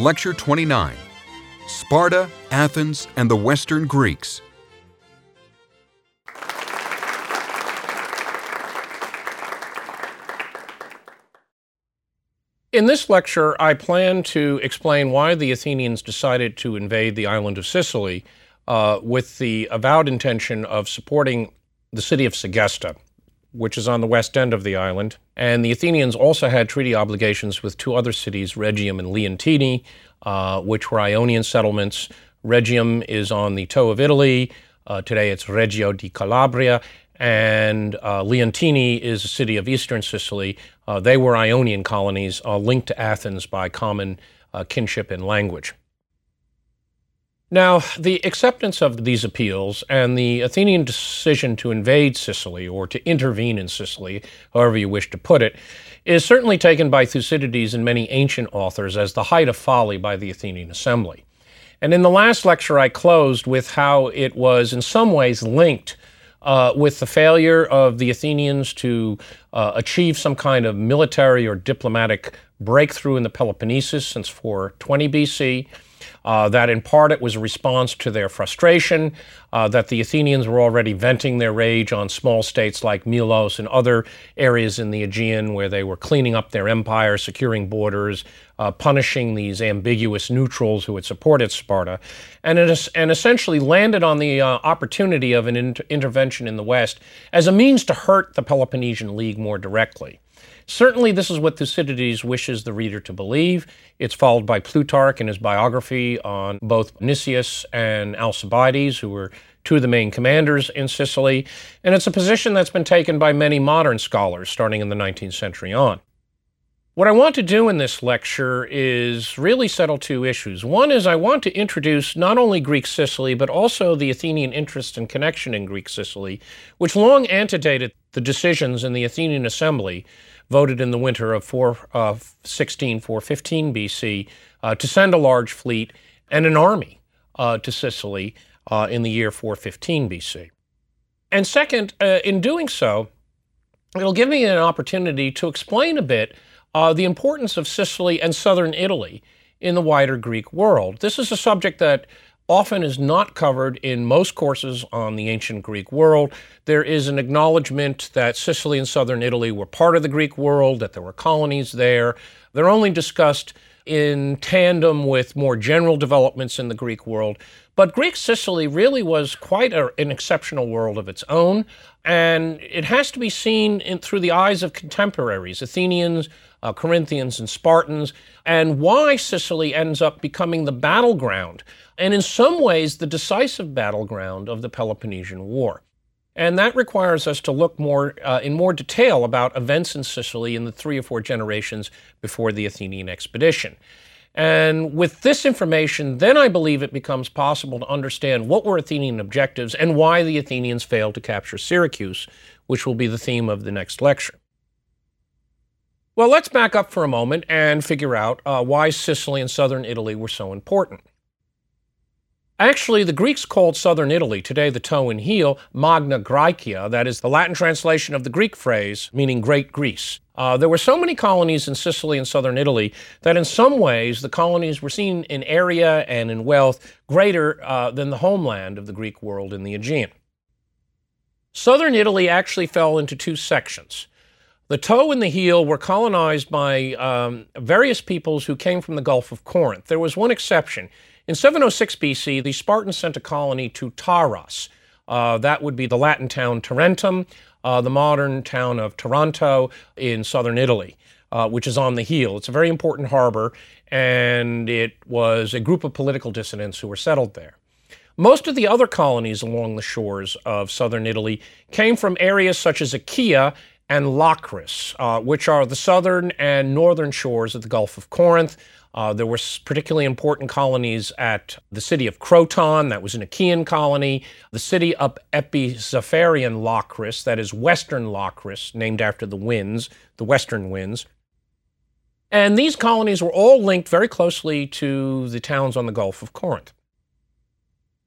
Lecture 29, Sparta, Athens, and the Western Greeks. In this lecture, I plan to explain why the Athenians decided to invade the island of Sicily with the avowed intention of supporting the city of Segesta, which is on the west end of the island. And the Athenians also had treaty obligations with two other cities, Rhegium and Leontini, which were Ionian settlements. Rhegium is on the toe of Italy. Today it's Reggio di Calabria. And Leontini is a city of eastern Sicily. They were Ionian colonies linked to Athens by common kinship and language. Now, the acceptance of these appeals and the Athenian decision to invade Sicily, or to intervene in Sicily, however you wish to put it, is certainly taken by Thucydides and many ancient authors as the height of folly by the Athenian assembly. And in the last lecture, I closed with how it was in some ways linked with the failure of the Athenians to achieve some kind of military or diplomatic breakthrough in the Peloponnesus since 420 BC, that in part it was a response to their frustration, that the Athenians were already venting their rage on small states like Milos and other areas in the Aegean where they were cleaning up their empire, securing borders, punishing these ambiguous neutrals who had supported Sparta, and essentially landed on the opportunity of an intervention in the West as a means to hurt the Peloponnesian League more directly. Certainly, this is what Thucydides wishes the reader to believe. It's followed by Plutarch in his biography on both Nicias and Alcibiades, who were two of the main commanders in Sicily, and it's a position that's been taken by many modern scholars starting in the 19th century on. What I want to do in this lecture is really settle two issues. One is I want to introduce not only Greek Sicily, but also the Athenian interest and connection in Greek Sicily, which long antedated the decisions in the Athenian assembly voted in the winter of 415 BC to send a large fleet and an army to Sicily in the year 415 BC. And second, in doing so, it'll give me an opportunity to explain a bit the importance of Sicily and southern Italy in the wider Greek world. This is a subject that often is not covered in most courses on the ancient Greek world. There is an acknowledgement that Sicily and southern Italy were part of the Greek world, that there were colonies there. They're only discussed in tandem with more general developments in the Greek world. But Greek Sicily really was quite an exceptional world of its own, and it has to be seen through the eyes of contemporaries, Athenians, Corinthians, and Spartans, and why Sicily ends up becoming the battleground, and in some ways the decisive battleground of the Peloponnesian War. And that requires us to look in more detail about events in Sicily in the 3 or 4 generations before the Athenian expedition. And with this information, then I believe it becomes possible to understand what were Athenian objectives and why the Athenians failed to capture Syracuse, which will be the theme of the next lecture. Well, let's back up for a moment and figure out why Sicily and southern Italy were so important. Actually, the Greeks called southern Italy, today the toe and heel, Magna Graecia, that is the Latin translation of the Greek phrase meaning Great Greece. There were so many colonies in Sicily and southern Italy that in some ways the colonies were seen in area and in wealth greater than the homeland of the Greek world in the Aegean. Southern Italy actually fell into 2 sections. The toe and the heel were colonized by various peoples who came from the Gulf of Corinth. There was one exception. In 706 BC, the Spartans sent a colony to Taras. That would be the Latin town Tarentum, the modern town of Taranto in southern Italy, which is on the heel. It's a very important harbor, and it was a group of political dissidents who were settled there. Most of the other colonies along the shores of southern Italy came from areas such as Achaia and Locris, which are the southern and northern shores of the Gulf of Corinth. There were particularly important colonies at the city of Croton, that was an Achaean colony, the city of Epizapharian Locris, that is western Locris, named after the winds, the western winds. And these colonies were all linked very closely to the towns on the Gulf of Corinth.